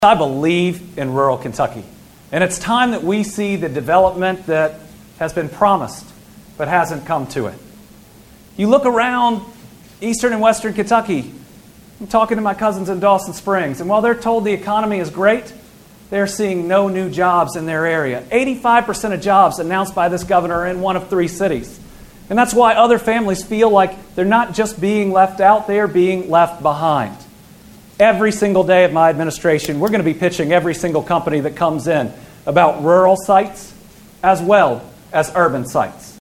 I believe in rural Kentucky, and it's time that we see the development that has been promised but hasn't come to it. You look around eastern and western Kentucky, I'm talking to my cousins in Dawson Springs, and while they're told the economy is great, they're seeing no new jobs in their area. 85% of jobs announced by this governor are in one of 3 cities. And that's why other families feel like they're not just being left out, they are being left behind. Every single day of my administration, we're going to be pitching every single company that comes in about rural sites as well as urban sites.